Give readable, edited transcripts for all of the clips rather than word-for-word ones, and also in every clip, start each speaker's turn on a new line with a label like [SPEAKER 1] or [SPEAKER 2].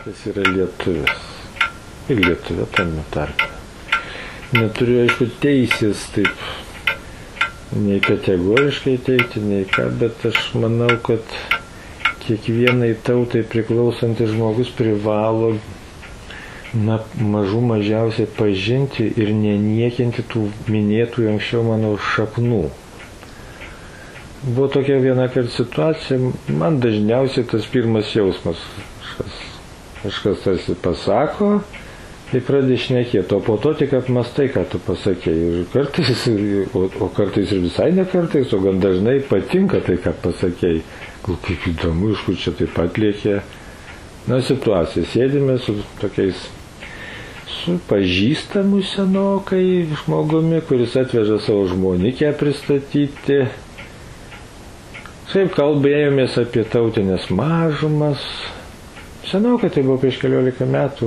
[SPEAKER 1] kas yra lietuvis. Ir lietuvė tame tarpe. Neturiu, aišku, teisės taip nei kategoriškai teikti, nei ką, bet aš manau, kad kiekvienai tautai priklausantis žmogus privalo mažų mažiausiai pažinti ir neniekinti tų minėtų anksčiau mano šaknų. Buvo tokia vienąkart situacija, man dažniausiai tas pirmas jausmas, kažkas tarsi pasako, tai pradedi šnekėti, o po to tik apmastai, ką tu pasakėjai. Ir kartais, o kartais ir visai ne kartais, o gan dažnai patinka tai, ką pasakėjai. Gal kaip įdomu, iš kur čia taip atliekė. Na, situacija, sėdime su tokiais, su pažįstamu senokai žmogumi, kuris atveža savo žmonikę pristatyti. Taip kalbėjomės apie tautinės mažumas. Senokai, tai buvo prieš 14 metų.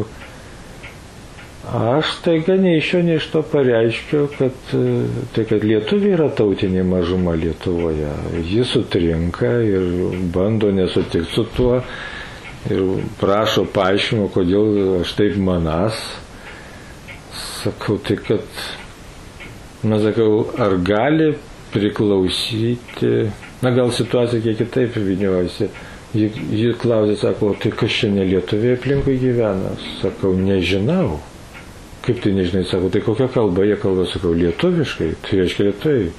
[SPEAKER 1] Aš taiga nei iš šio, nei iš to pareiškiau, kad lietuviai yra tautinė mažuma Lietuvoje. Jis sutrinka ir bando nesutikti su tuo ir prašo paaiškinimo, kodėl aš taip manas. Sakau, tai kad, sakau, ar gali priklausyti, gal situacija kiek kitaip vyniojasi. Ji klausė, sako, tai kas čia ne lietuviai aplinkui gyvena? Sakau, nežinau. Kaip tai nežinai, sako, tai kokia kalba jie kalba, sakau, lietuviškai, tai reiškia lietuviai.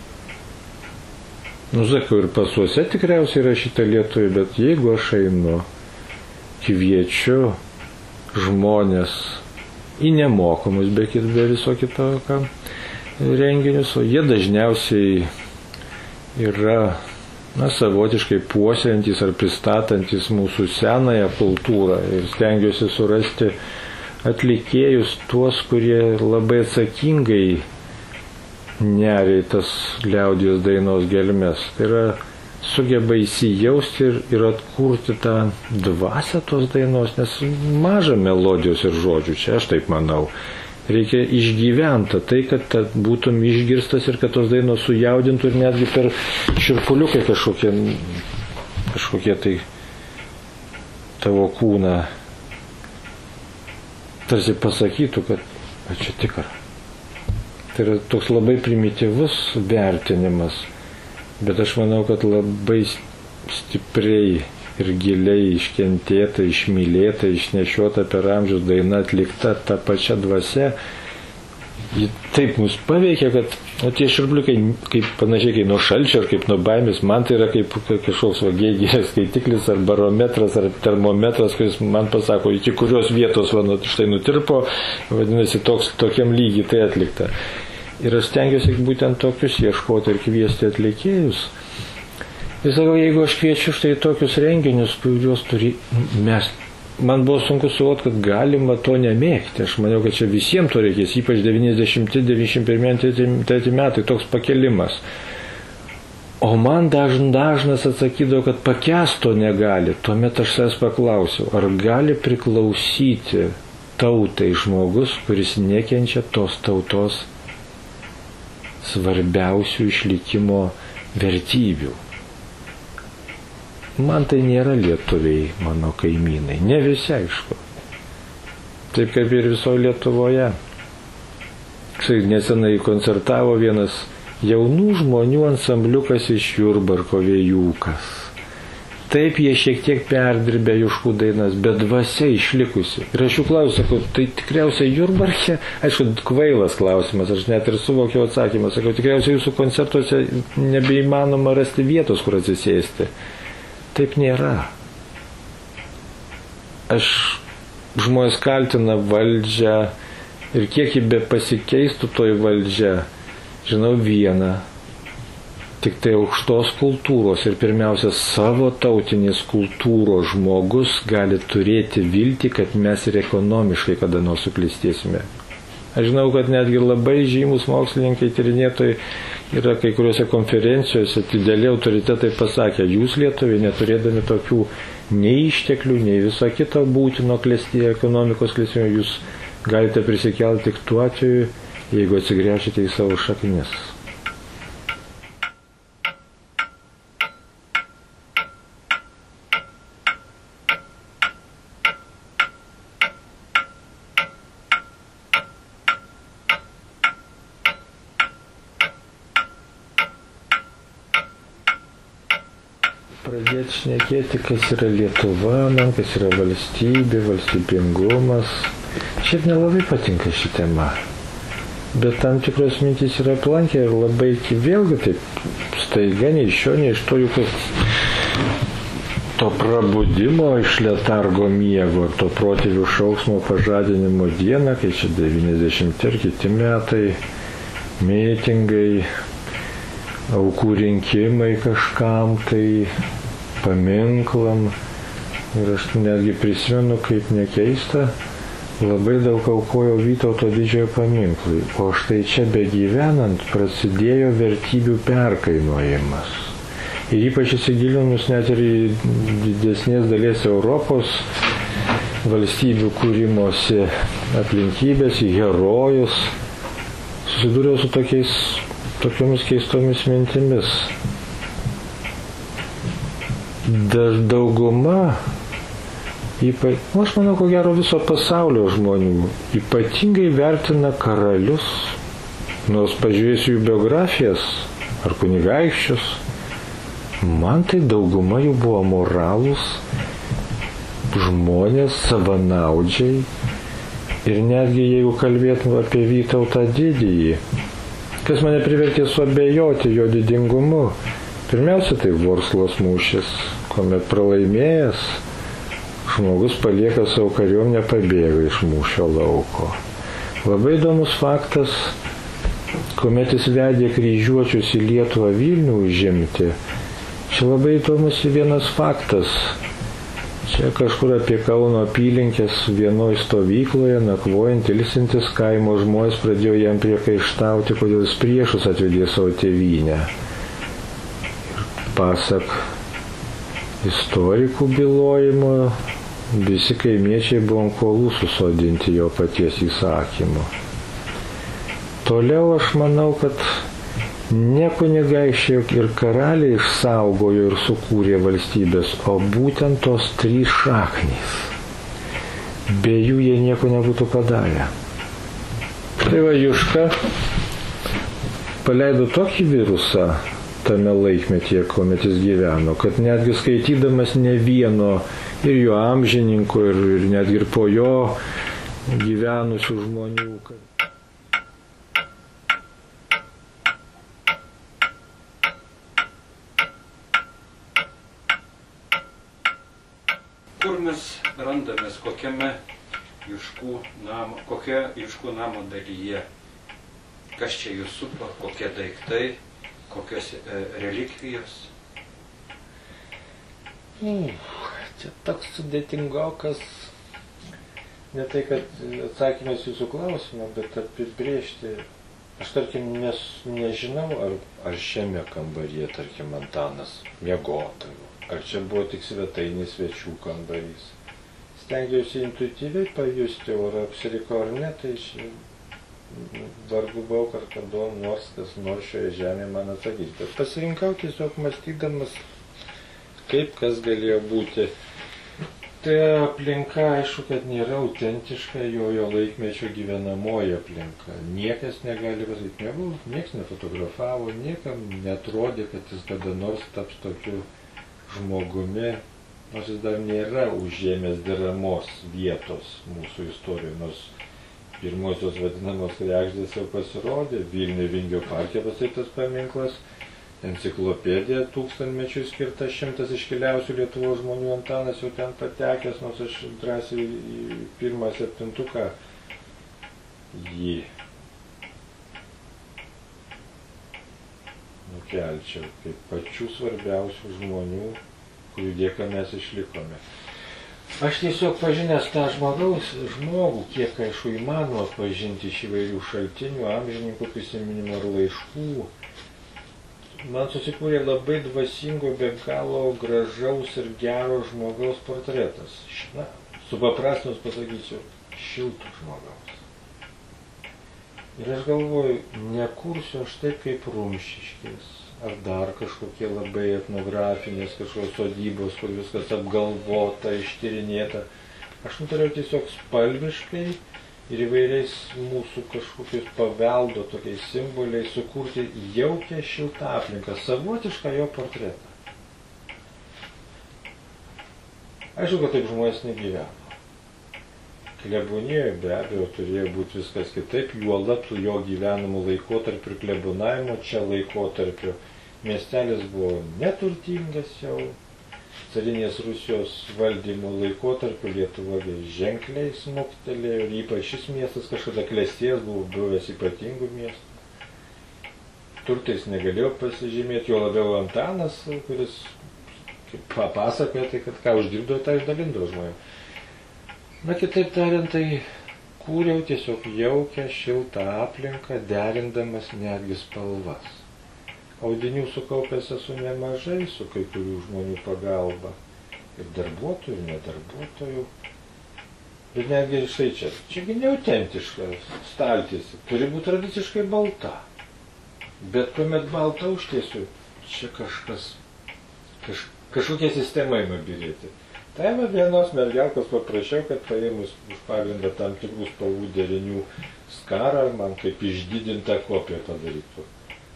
[SPEAKER 1] Sakau, ir pasuose tikriausiai rašyta lietuviai, bet jeigu aš einu, kviečiu žmonės į nemokamus, be viso kito renginius, o jie dažniausiai yra, savotiškai puoselėjantys ar pristatantys mūsų senąją kultūrą ir stengiuosi surasti atlikėjus tuos, kurie labai atsakingai neria tas liaudies dainos gelmes. Tai yra sugeba įsijausti ir atkurti tą dvasią tos dainos, nes maža melodijos ir žodžių, čia aš taip manau. Reikia išgyventi tai, kad būtum išgirstas ir kad tos dainos sujaudintų ir netgi per širpuliukai kažkokie tai tavo kūną tarsi pasakytų, kad čia tikra. Tai yra toks labai primityvus vertinimas, bet aš manau, kad labai stipriai ir giliai iškentėta, išmylėta, išnešiota per amžius daina atlikta ta pačia dvasia, ji taip mus paveikia, kad tie širpuliukai kaip panašiai kaip nuo šalčio ar kaip nuo baimės, man tai yra kaip kažkoks gėgės skaitiklis ar barometras ar termometras, kuris man pasako, iki kurios vietos štai nutirpo, vadinasi, tokiam lygiai tai atlikta. Ir aš stengiuosi būtent tokius ieškoti ir kviesti atlikėjus. Ir sakau, jeigu aš kviečiu štai tokius renginius, kuriuos man buvo sunku suvokti, kad galima to nemėgti. Aš maniau, kad čia visiems to reikės, ypač 90-91 metai, toks pakelimas. O man dažnas atsakydavo, kad pakęst to negali. Tuomet aš savęs paklausiau, ar gali priklausyti tautai žmogus, kuris nekenčia tos tautos svarbiausių išlikimo vertybių. Man tai nėra lietuviai, mano kaimynai, ne visi, aišku. Taip kaip ir visoje Lietuvoje. Nesenai koncertavo vienas jaunų žmonių ansambliukas iš Jurbarko Vėjūkas. Taip jie šiek tiek perdirbė Juškų dainas, bet dvasia išlikusi. Ir aš jų klausiu, tai tikriausiai Jurbarke, aišku, kvailas klausimas, aš net ir suvokiau atsakymą, sakau, tikriausiai jūsų koncertuose nebeįmanoma rasti vietos, kur atsisėsti. Taip nėra. Žmonės kaltina valdžią ir kiek ji be pasikeistų toj valdžia, žinau vieną, tik tai aukštos kultūros ir pirmiausia savo tautinės kultūros žmogus gali turėti viltį, kad mes ir ekonomiškai kada nors suklestėsime. Aš žinau, kad netgi labai žymus mokslininkai, tyrinėtojai yra kai kuriuose konferencijose, dideli autoritetai pasakė, jūs lietuviai neturėdami tokių nei išteklių, nei viso kito būtino ekonomikos klestėjimo, jūs galite prisikelti tik tuo atveju, jeigu atsigręšite į savo šaknis. pradėti šnekėti, kas yra Lietuva, man, kas yra valstybė, valstybingumas. Šiaip nelabai patinka ši tema. Bet tam tikros mintys yra aplankę ir labai vėlgi taip staiga, nei iš šio, nei iš to, juk to prabudimo iš letargo miego, to protėvių šauksmo pažadinimo dieną, kai čia 90 ir kiti metai, mitingai, aukų rinkimai kažkam, tai paminklam. Ir aš netgi prisimenu, kaip nekeista, labai daug aukojo Vytauto didžiojo paminklui. O štai čia begyvenant prasidėjo vertybių perkainojimas. Ir ypač įsigilinus net ir į didesnės dalies Europos valstybių kūrimosi aplinkybės, į herojus, susidūriau su tokiomis keistomis mintimis. Dauguma, aš manau, ko gero viso pasaulio žmonių, ypatingai vertina karalius, nors pažiūrėsiu jų biografijas ar kunigaikščius, man tai dauguma jų buvo moralūs žmonės, savanaudžiai. Ir netgi jeigu kalbėtume apie Vytautą didįjį, kas mane privertė suabejoti jo didingumu, pirmiausia tai Vorsklos mūšis, kuomet pralaimėjęs žmogus palieka savo kariuomenę, pabėga iš mūšio lauko. Labai įdomus faktas, kuomet jis vedė kryžiuočius į Lietuvą Vilnių užimti, čia labai įdomus vienas faktas. Čia kažkur apie Kauno apylinkės vienoj stovykloje, nakvojant, ilsintis, kaimo žmonės pradėjo jam priekaištauti, kodėl jis priešus atvedė savo tėvynę. Ir pasak istorikų bylojimo, visi kaimiečiai buvo ant kuolų susodinti jo paties įsakymu. Toliau aš manau, kad ne kunigaikščiai ir karaliai išsaugojo ir sukūrė valstybės, o būtent tos 3 šaknys. Be jų jie nieko nebūtų padarę. Tai va, Juška paleido tokį virusą tame laikmetyje, kuomet jis gyveno, kad netgi skaitydamas ne vieno ir jo amžininko, ir netgi ir po jo gyvenusių žmonių,
[SPEAKER 2] kur mes randamės, kokioje Juškų namo dalyje, kas čia jūs supa, kokie daiktai, kokios relikvijos.
[SPEAKER 1] Čia toks sudėtingokas, ne tai, kad atsakymas jūsų klausimą, bet apibrėžti. Aš, tarkim, nežinau, ar šiame kambaryje, tarkim, Antanas miegodavo. Ar čia buvo tik svetainės svečių kambarys. Stengiausi intuityviai pajusti, ar apsiriko ar ne, tai vargu bau, ar kada nors kas nors šioje žemėje man atsakys. Bet pasirinkau tiesiog mąstydamas, kaip kas galėjo būti. Tai aplinka, aišku, kad nėra autentiška jo laikmečio gyvenamoji aplinka. Niekas negali pasakyti, niekas nefotografavo, niekam netrodė, kad jis kada nors taps tokiu žmogumi, nors jis dar nėra užėmęs deramos vietos mūsų istorijoje, nors pirmosios vadinamos kregždės jau pasirodė, Vilniuje Vingio parke pastatytas paminklas, enciklopedija 1000-mečiui skirta, 100 iškiliausių Lietuvos žmonių, Antanas jau ten patekęs, nors aš drąsiai į pirmą 7-tuką jį nukelčiau kaip pačių svarbiausių žmonių, kurių dėka mes išlikome. Aš tiesiog pažinęs tą žmogų, kiek aišku įmanoma pažinti iš įvairių šaltinių, amžininkų prisiminimų ar laiškų, man susikūrė labai dvasingo, be galo gražaus ir gero žmogaus portretas. Na, supaprastinus pasakysiu, šilto žmogaus. Ir aš galvoju, nekursiu aš taip kaip Rumšiškės, ar dar kažkokie labai etnografinės kažkokios sodybos, kur viskas apgalvota, ištyrinėta. Aš nutariau tiesiog spalviškai ir įvairiais mūsų kažkokiais paveldo tokiais simboliais sukurti jaukią šiltą aplinką, savotišką jo portretą. Aišku, kad taip žmonės negyveno. Klebonijoje be abejo turėjo būti viskas kitaip, juolab jo gyvenamų laikotarpių ir klebonavimo čia laikotarpiu. Miestelis buvo neturtingas jau, carinės Rusijos valdymo laikotarpiu Lietuva ženkliai smuktelėjo ir ypač šis miestas kažkada klestėjęs, buvo buvęs ypatingų miestų. Turtais negalėjo pasižymėti, jo labiau Antanas, kuris papasakoja, tai kad ką uždirbdavo, tą išdalindavo žmonėm. Na, kitaip tariant, tai kūriau tiesiog jaukią, šiltą aplinką, derindamas netgi spalvas. Audinių sukaupęs esu nemažai su kai kurių žmonių pagalba. Ir darbuotojų, ir nedarbuotojų. Bet netgi štai čia. Čiagi neautentiška staltiesė. Turi būti tradiciškai balta. Bet kuomet baltą užtiesiu, čia kažkokia sistema ima birėti. Tai va vienos mergelkos paprašiau, kad paėmus už pagrindą tam tikrų spalvų derinių skarą, man kaip išdidintą kopiją padarytų.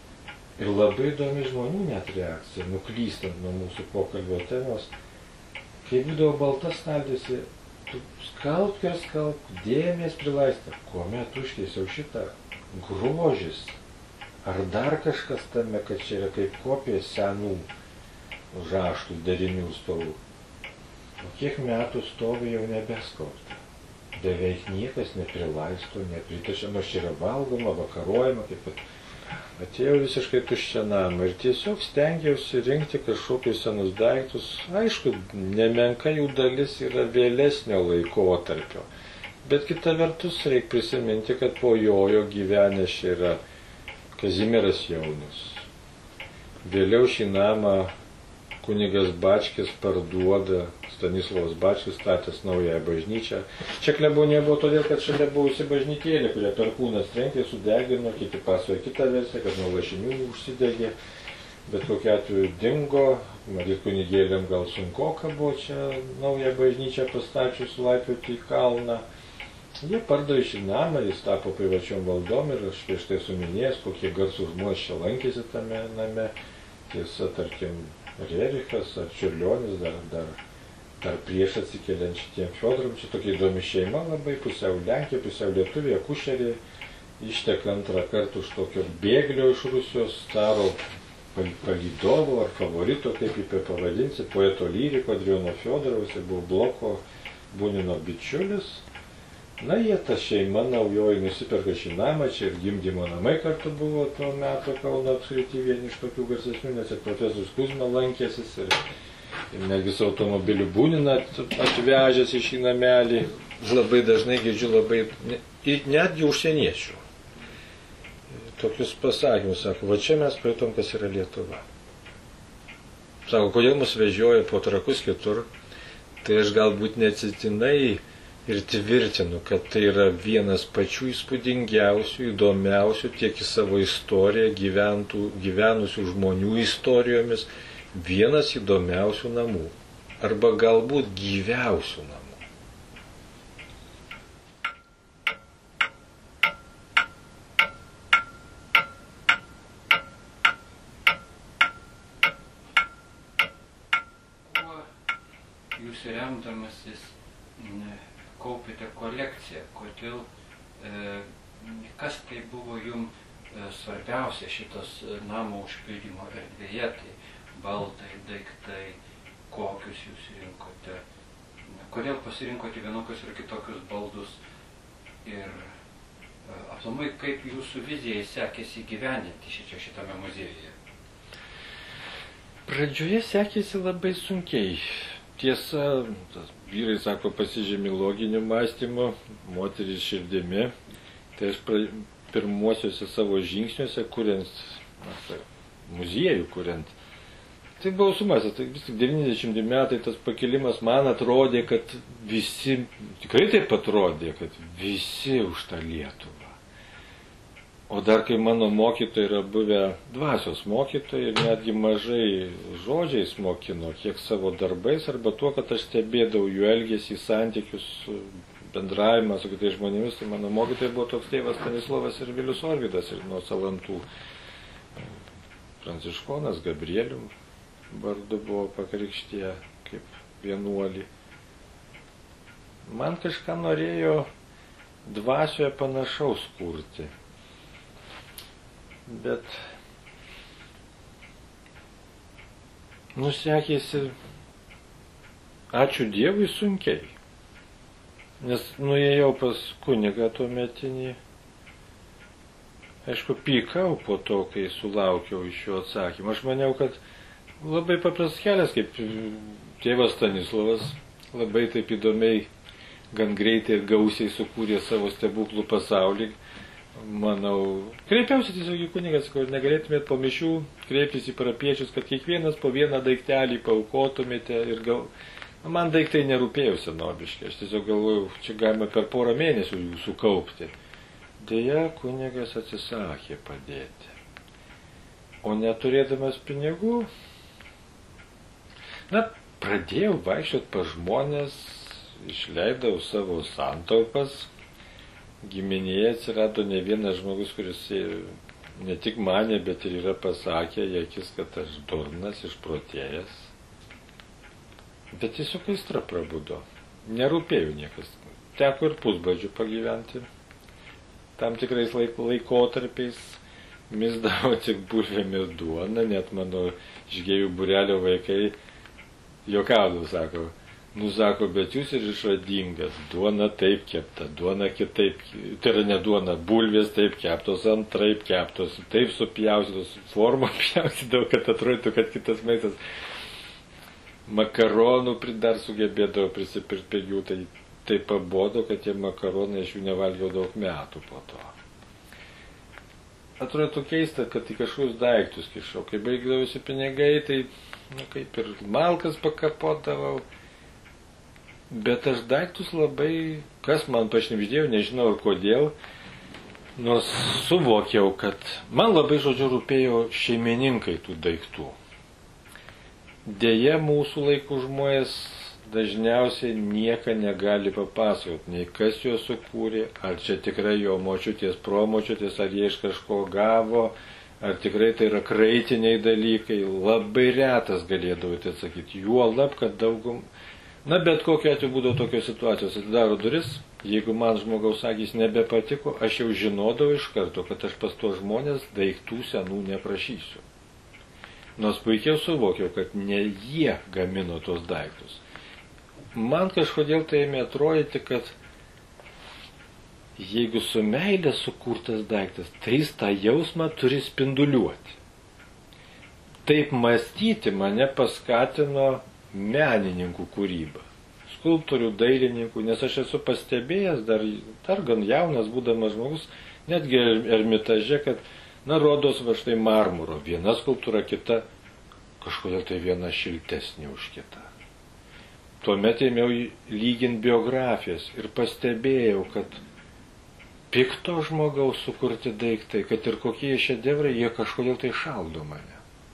[SPEAKER 1] Ir labai įdomi žmonių net reakcija, nuklystant nuo mūsų pokalbio temos. Kai būdavo balta staltiesė, tu skalbk ir skalbk, dėmės prilaistė. Kuomet užtiesiau šitą grožis, ar dar kažkas tame, kad čia yra kaip kopija senų raštų derinių spalvų. O kiek metų stovi jau nebeskalbta. Beveik niekas neprilaisto, nepritašia, nors čia yra valgoma, vakarojama, kaip pat atėjau visiškai tuščią namą ir tiesiog stengiausi rinkti kažkokius senus daiktus. Aišku, nemenka jų dalis yra vėlesnio laikotarpio. Bet kita vertus reikia prisiminti, kad po jojo gyvenęs čia yra Kazimieras Jaunius. Vėliau šį namą kunigas Bačkis parduoda, Stanislovas Bačkis statęs naująją bažnyčią. Čia klebonija buvo todėl, kad šalia buvusi bažnytėlė, kurią perkūnas trenkė, sudegino, kiti pasakoja kitą versiją, kad nuo lašinių užsidegė, bet kokiu atveju dingo, matyt kunigėliam gal sunkoka buvo čia naują bažnyčią pastačius laipioti į kalną. Jie pardavė šį namą, jis tapo privačiom valdom ir aš prieš tai suminėjęs, kokie garsūs žmonės čia lankėsi tame name. Tiesa, tarkim, Rerichas ar Čiurlionis dar prieš atsikeliant šitiem Fiodoram, čia tokia įdomi šeima labai, pusiau Lenkija, pusiau Lietuvė, akušerė, išteka antrą kartą už tokio bėglio iš Rusijos, caro palydovo ar favorito, kaip jį pavadinsi, poeto lyriko Adriano Fiodorovas, jis buvo Bloko Bunino bičiulis. Na, jie ta šeima naujoji nusiperka šį namą, čia ir gimdymo namai kartu buvo tuo metu Kauno apskrity vieni iš tokių garsesnių, nes ir profesorius Kuzma lankėsis ir netgi su automobiliu Buniną atvežęs į šį namelį. Labai dažnai girdžiu netgi užsieniečių tokius pasakymus, sako, va čia mes praeitom, kas yra Lietuva. Sako, kodėl mus vežioja po trakus kitur, tai aš galbūt neatsitiktinai ir tvirtinu, kad tai yra vienas pačių įspūdingiausių, įdomiausių tiek į savo istoriją gyvenusių žmonių istorijomis, vienas įdomiausių namų. Arba galbūt gyviausių namų.
[SPEAKER 2] Kuo jūs remdamasis kaupėte kolekciją, kodėl, kas tai buvo jums svarbiausia šitos namo užpildymo erdvėje, tai baldai, daiktai, kokius jūs rinkote, kodėl pasirinkote vienokius ir kitokius baldus ir aplamai kaip jūsų vizijai sekėsi gyveninti šitame muziejuje?
[SPEAKER 1] Pradžioje sekėsi labai sunkiai. Tiesa, vyrai, sako, pasižymi loginiu mąstymu, moterys širdimi. Tai aš pirmuosiuose savo žingsniuose, kuriant muziejų, tai buvau sumasęs, tai vis tik 90 metai tas pakilimas man atrodė, kad visi, tikrai taip atrodė, kad visi už tą Lietuvą. O dar kai mano mokytojai yra buvę dvasios mokytojai ir netgi mažai žodžiais mokino, kiek savo darbais, arba tuo, kad aš stebėdavau jų elgesį, santykius, bendravimą su kitais žmonėmis, tai mano mokytojai buvo toks tėvas Stanislovas ir Vilius Orvydas ir nuo Salantų pranciškonas Gabrielium vardu buvo pakrikštiję kaip vienuolį. man kažką norėjo dvasioje panašaus kurti. Bet nusekėsi, ačiū Dievui, sunkiai. Nes nuėjau pas kunigą tuometinį. Aišku, pykau po to, kai sulaukiau iš jo atsakymą. Aš maniau, kad labai paprastas kelias, kaip tėvas Stanislavas, labai taip įdomiai, gan greitai ir gausiai sukūrė savo stebuklų pasaulį. Manau, kreipiausi tiesiog į kunigą, sakau, negalėtumėt po mišių kreiptis į parapiečius, kad kiekvienas po vieną daiktelį paaukotumėte ir man daiktai nerūpėjo senobiškai, aš tiesiog galvojau, čia galima per porą mėnesių jų sukaupti. Deja, kunigas atsisakė padėti. O neturėdamas pinigų, pradėjau vaikščioti pas žmonės, išleidau savo santaupas. Giminėje atsirado ne vienas žmogus, kuris ne tik mane, bet ir yra pasakę į akis, kad aš durnas, išprotėjęs. Bet tiesiog aistra prabudo. Nerūpėjo niekas. Teko ir pusbadžių pagyventi. Tam tikrais laikotarpiais misdavo tik bulvėmis duoną, net mano išgėjų būrelio vaikai juokaudavo, sako, bet jūs ir išradingas, duona taip kepta, duona kitaip, tai yra ne duona, bulvės taip keptos, antraip keptos, taip supjaustytos, formą pjaustydavo, kad atrodytų, kad kitas maistas. Makaronų dar sugebėdavo prisipirkti pigių, tai pabodo, kad tie makaronai iš jų nevalgiau daug metų po to. Atrodo keista, kad į kažkokius daiktus kišau, kai baigdavosi pinigai, tai kaip ir malkas pakapodavau. Bet aš daiktus labai, kas man pašnibždėjo, nežinau ir kodėl, nors suvokiau, kad man labai, rūpėjo šeimininkai tų daiktų. Deja, mūsų laikų žmonės dažniausiai nieko negali papasakoti, nei kas juos sukūrė, ar čia tikrai jo močiutės, promočiutės, ar jie iš kažko gavo, ar tikrai tai yra kraitiniai dalykai. Labai retas galėdavo tai atsakyti, juolab, kad daugum. Bet kokiu atveju būdavo tokios situacijos, atidaro duris, jeigu man žmogaus akys nebepatiko, aš jau žinodavau iš karto, kad aš pas tuos žmonės daiktų senų neprašysiu. Nors puikiai suvokiau, kad ne jie gamino tos daiktus. Man kažkodėl tai ėmė atrodyti, kad jeigu su meilė sukurtas daiktas, tai jis tą jausmą turi spinduliuoti. Taip mąstyti mane paskatino menininkų kūrybą, skulptorių, dailininkų, nes aš esu pastebėjęs, dar gan jaunas būdamas žmogus, netgi Ermitaže, kad, rodos va štai marmuro, viena skulptūra, kita, kažkodėl tai viena šiltesnė už kitą. Tuomet ėmiau lyginti biografijas ir pastebėjau, kad pikto žmogaus sukurti daiktai, kad ir kokie šedevrai, jie kažkodėl tai šaldo mane.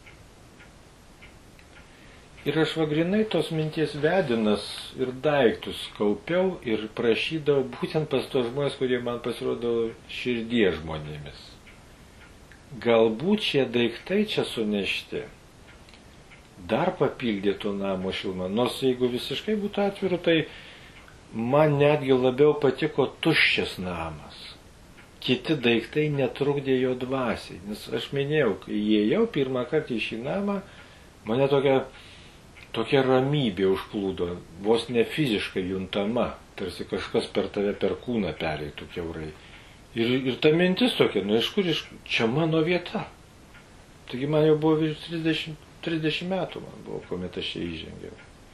[SPEAKER 1] Ir aš grinai tos minties vedinas ir daiktus kaupiau ir prašydavau būtent pas tos žmonės, kurie man pasirodo širdies žmonėmis. Galbūt šie daiktai čia sunešti dar papildytų namo šilumą, nors jeigu visiškai būtų atviru, tai man netgi labiau patiko tuščias namas. Kiti daiktai netrukdė jo dvasiai, nes aš minėjau, kai įėjau pirmą kartą į šį namą, mane tokia ramybė užplūdo, vos ne fiziškai juntama, tarsi kažkas per tave per kūną pereitų kiaurai. Ir ta mintis tokia, iš kur čia mano vieta. Taigi man jau buvo virš 30 metų, man buvo, kuomet aš čia įžengiau.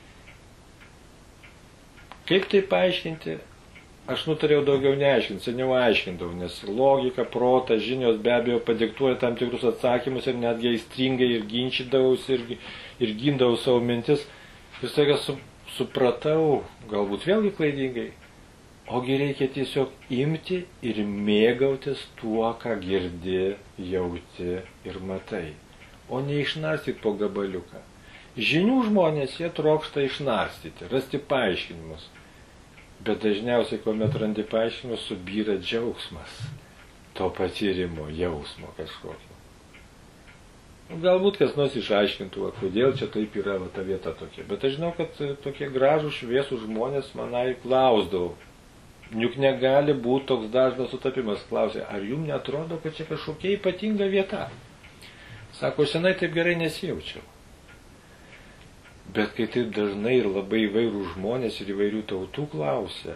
[SPEAKER 1] Kaip tai paaiškinti? Aš nutariau daugiau neaiškinti, seniau aiškindavau, nes logika, protas, žinios be abejo padiktuoja tam tikrus atsakymus ir netgi aistringai ir ginčydavausi ir gindavau savo mintis. Ir staiga supratau, galbūt vėlgi klaidingai, ogi reikia tiesiog imti ir mėgautis tuo, ką girdi, jauti ir matai, o ne išnarstyti po gabaliuką. Žinių žmonės jie trokšta išnarstyti, rasti paaiškinimus. Bet dažniausiai, kuomet randi paaiškinimus, subyra džiaugsmas to patyrimo, jausmo kažkokio. Galbūt kas nors išaiškintų, kodėl čia taip yra ta vieta tokia. Bet aš žinau, kad tokie gražūs, šviesūs žmonės manai klausdavo. Juk negali būti toks dažnas sutapimas. Klausė, ar jums netrodo, kad čia kažkokia ypatinga vieta? Sako, senai taip gerai nesijaučiau. Bet kai taip dažnai ir labai įvairių žmonės ir įvairių tautų klausia,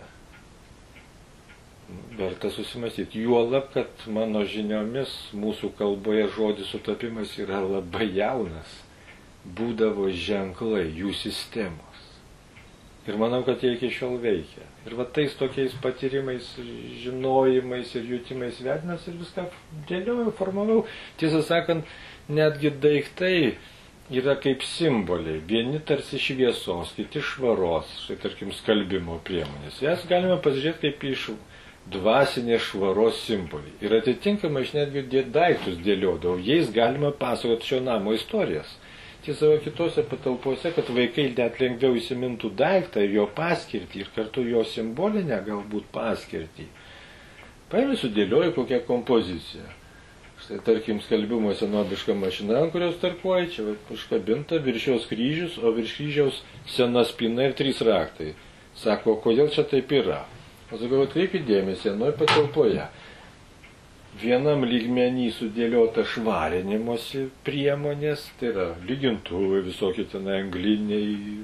[SPEAKER 1] verta susimastyti. Juolab, kad mano žiniomis mūsų kalboje žodis sutapimas yra labai jaunas. Būdavo ženklai, jų sistemos. Ir manau, kad jie iki šiol veikia. Ir va tais tokiais patyrimais, žinojimais ir jutimais vedinas ir viską dėliojau, formavau. Tiesą sakant, netgi daiktai yra kaip simboliai. Vieni tarsi šviesos, kiti švaros. Štai tarkim skalbimo priemonės. Jas galime pasižiūrėti kaip iš dvasinės švaros simbolį. Ir atitinkamai aš netgi daiktus dėliodavau. Jais galima pasakoti šio namo istorijas. Tiesa, kitose patalpose, kad vaikai net lengviau įsimintų daiktą ir jo paskirtį ir kartu jo simbolinę galbūt paskirtį. Paėmė sudėlioju kokią kompoziciją. Štai tarkim skalbimo senobiška mašina, ant kurios tarkuoja, čia užkabinta virš jos kryžius, o virš kryžiaus sena spyna ir 3 raktai. Sako, kodėl čia taip yra? O sakau, atkreipkit dėmesį, vienoj patalpoje. Vienam lygmenį sudėliota švarinimosi priemonės, tai yra lygintuvai, visokie ten angliniai,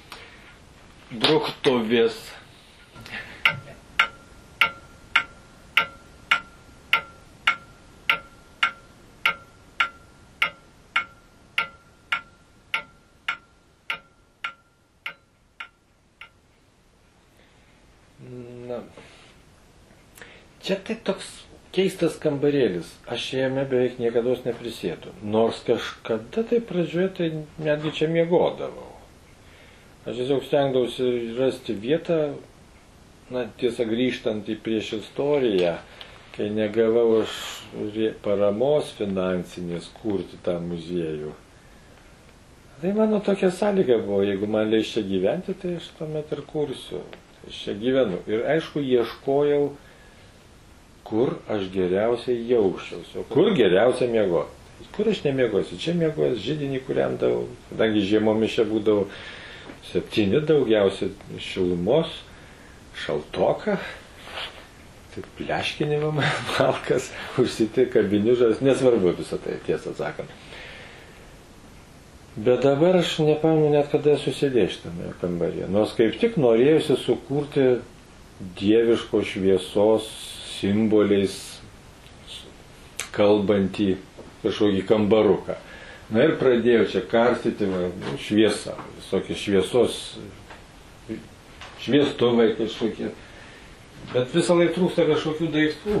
[SPEAKER 1] bruktuvės. Na, čia tai toks keistas kambarėlis. Aš jame beveik niekada neprisėdu. Nors kažkada tai pradžioje tai netgi čia miegodavau. Aš tiesiog stengdavausi rasti vietą, na, tiesa grįžtant į prieš istoriją, kai negavau aš paramos finansinės kurti tą muziejų. Tai mano tokia sąlyga buvo, jeigu man leis čia gyventi, tai aš tuomet ir kursiu. Aš čia gyvenu. Ir aišku, ieškojau, kur aš geriausiai jausčiausi, o kur geriausia miegoti. Kur aš nemiegosiu? Čia miegojęs židinį kūrendavau, kadangi žiemomis čia būdavo 7 daugiausia šilumos, šaltoka, tai pleškinimo malkas, užsiti kabinižas, nesvarbu visą tai, tiesą sakant. Bet dabar aš nepamenu net kada susidėjau šitame kambaryje. Nors kaip tik norėjusi sukurti dieviško šviesos simboliais kalbantį kažkokį kambaruką. Na ir pradėjau čia karstyti šviesą, visokie šviesos, šviestuvai kažkokie. Bet visą laiką trūksta kažkokių daiktų.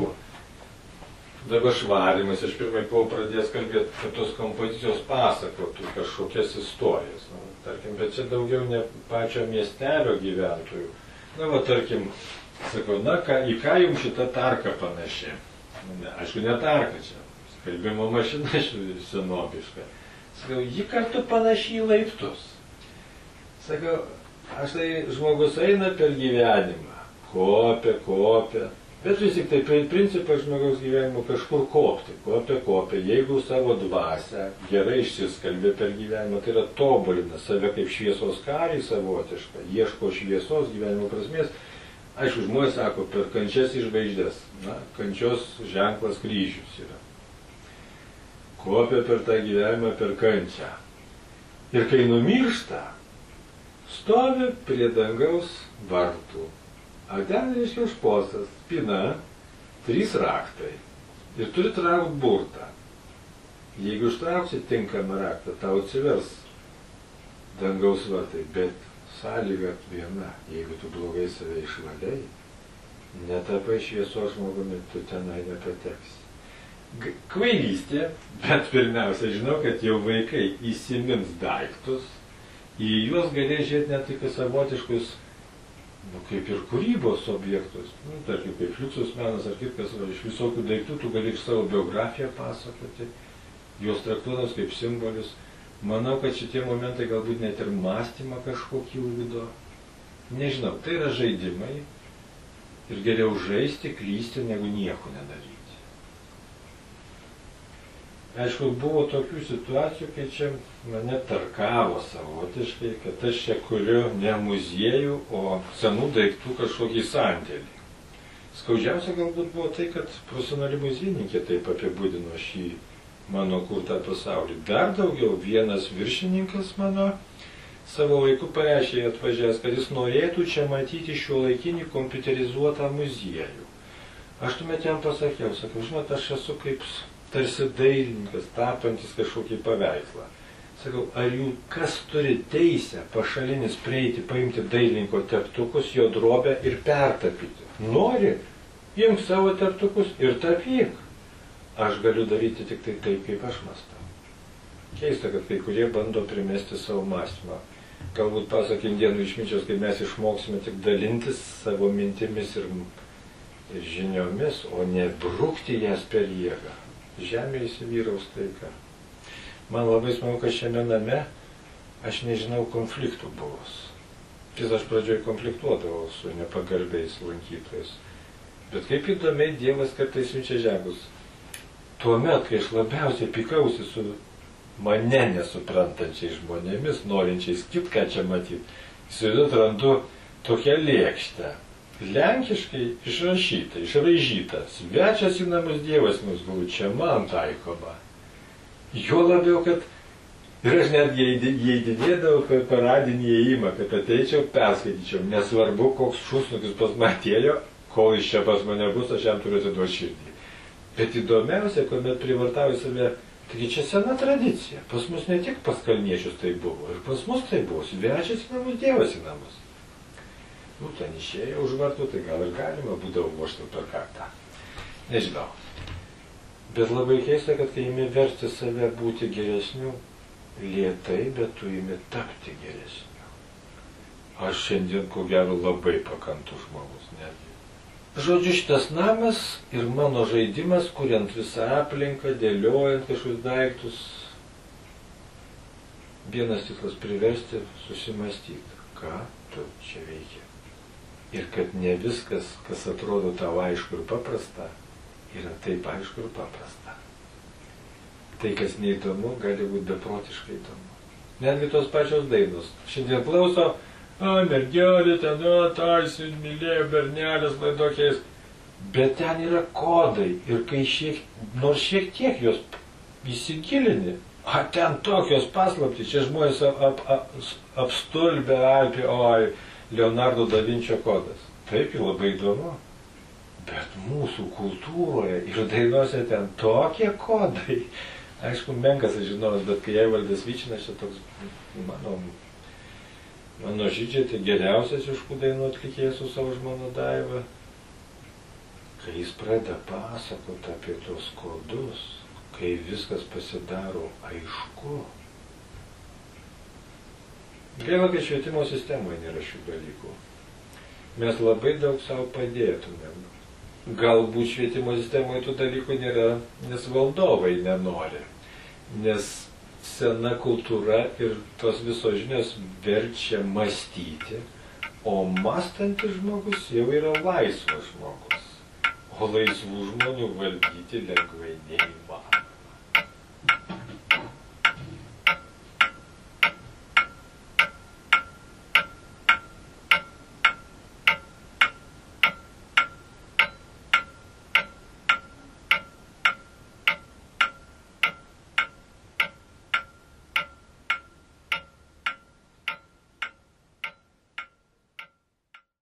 [SPEAKER 1] Dabar švarimas, aš pirmai buvau pradėjęs kalbėti, kad tos kompozicijos pasakotų kažkokias istorijas. Na, tarkim, bet čia daugiau ne pačio miestelio gyventojų. Na, va, tarkim, sakau, na, į ką jums šita tarka panaši? Ne, aišku, ne tarka čia, skalbimo mašina senobiška. Sakau, ji kartu panaši į laiptus. Sakau, aš tai žmogus eina per gyvenimą, kopia. Bet vis tik tai principas žmogaus gyvenimo kažkur kopia. Jeigu savo dvasią gerai išsiskalbė per gyvenimą, tai yra tobulina save kaip šviesos karį savotišką, ieško šviesos gyvenimo prasmės. Aišku, žmonės sako, per kančias į žvaigždės. Na, kančios ženklas kryžius yra. Kopia per tą gyvenimą per kančią. Ir kai numiršta, stovi prie dangaus vartų. O ten reiškia užpostas, spyna, 3 raktai. Ir turi traukti burtą. Jeigu ištrauksi tinkamą raktą, tau atsivers dangaus vartai. Bet sąlyga viena, jeigu tu blogai save išvaliai, netapai šviesos žmogumi, tu tenai nepateksi. Kvailystė, bet pirmiausia, žinau, kad jau vaikai įsimins daiktus, į juos galės žiūrėti net tik savotiškus, kaip ir kūrybos objektus, tarkim, kaip fliuksus menas ar kitkas, iš visokių daiktų tu gali savo biografiją pasakoti, juos traktuodamas kaip simbolius. Manau, kad šitie momentai galbūt net ir mąstymą kažkokį ugdo. Nežinau, tai yra žaidimai ir geriau žaisti, klysti, negu nieko nedaryti. Aišku, buvo tokių situacijų, kai čia mane tarkavo savotiškai, kad aš čia kuriu ne muziejų, o senų daiktų kažkokį sandėlį. Skaudžiausia galbūt buvo tai, kad profesionali muziejininkė taip apibūdino šį mano kurtą pasaulį. Dar daugiau, vienas viršininkas mano savo laiku pareiškė atvažiavęs, kad jis norėtų čia matyti šiuolaikinį kompiuterizuotą muziejų. Aš tuomet jam pasakiau, žinot, aš esu kaip tarsi dailininkas, tapantis kažkokį paveikslą. Sakau, ar jų kas turi teisę pašalinis prieiti, paimti dailininko teptukus, jo drobę ir pertapyti? Nori, imk savo teptukus ir tapyk. Aš galiu daryti tik tai taip, kaip aš mąstau. Keista, kad kai kurie bando primesti savo mąstymą. Galbūt pasak indėnų išminčios, kai mes išmoksime tik dalintis savo mintimis ir žiniomis, o ne brukti jas per jėgą. Žemė įsivyraus taika. Man labai smagu, kad šiame name aš nežinau konfliktų buvus. Aš pradžioj konfliktuodavau su nepagarbiais lankytojais. Bet kaip įdomiai Dievas kartais siunčia ženklus. Tuomet, kai aš labiausiai pykausi su mane nesuprantančiais žmonėmis, norinčiais kitką čia matyti, įsivaizduot randu tokią lėkštę. Lenkiškai išraižyta, svečias į namus Dievas mus guli, čia man taikoma. Jo labiau, kad ir aš netgi įeidinėdavau per paradinį įėjimą, kad ateičiau, perskaityčiau, nesvarbu, koks šūsnukis pas mane atėjo, kol iš čia pas mane bus, aš jam turiu atiduoti širdį. Bet įdomiausia, kuomet privartauju save, taigi čia sena tradicija, pas mus ne tik pas kalniečius tai buvo, ir pas mus tai buvo, svečias į namus, Dievas į namus. Ten išėjo už vartų, tai gal ir galima būdavo vožti per kaktą. Nežinau. Bet labai keista, kad kai imi versti save būti geresniu, lėtai, bet tu imi tapti geresniu. Aš šiandien, ko gero, labai pakantus žmogus. Žodžiu, šitas namas ir mano žaidimas, kuriant visą aplinką, dėliojant kažkokius daiktus, vienas tikslas priversti susimastyti, ką tu čia veiki. Ir kad ne viskas, kas atrodo tau aišku ir paprasta, yra taip aišku ir paprasta. Tai, kas neįdomu, gali būti beprotiškai įdomu. Netgi tos pačios dainos. Šiandien klauso, mergelė ten, tarsi mylėjo bernelės laidokiais. Bet ten yra kodai. Ir kai nors šiek tiek jos įsigilini, ten tokios paslaptys, čia žmonės apstulbę Alpį, oi, Leonardo da Vinčio kodas. Taip, labai įdomu. Bet mūsų kultūroje ir dainose ten tokie kodai. Aišku, menkas aš žinovas, bet kai Eivaldas Vyčinas, čia toks mano žydžiai, tai geriausias iš tų dainų atlikėjas su savo žmona Daiva. Kai jis pradeda pasakoti apie tos kodus, kai viskas pasidaro aišku. Gaila, kad švietimo sistemoje nėra šių dalykų. Mes labai daug savo padėtumėm. Galbūt švietimo sistemoje tų dalykų nėra, nes valdovai nenori. Nes sena kultūra ir tos visos žinios verčia mąstyti, o mąstantis žmogus jau yra laisvas žmogus. O laisvų žmonių valdyti lengvai neįmanoma.